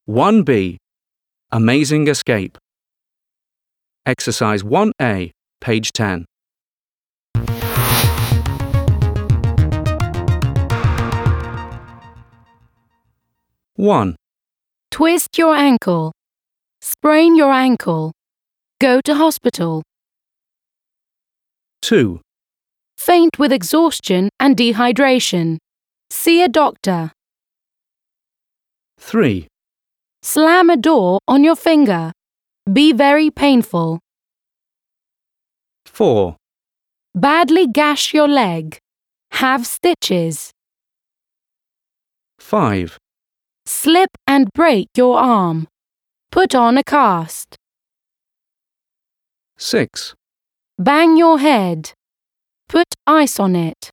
1B. Amazing Escape. Exercise 1A, page 10. One, Twist your ankle. Sprain your ankle. Go to hospital. 2, Faint with exhaustion and dehydration. See a doctor. 3, Slam a door on your finger. Be very painful. 4, Badly gash your leg. Have stitches. 5, Slip and break your arm. Put on a cast. 6, Bang your head. Put ice on it.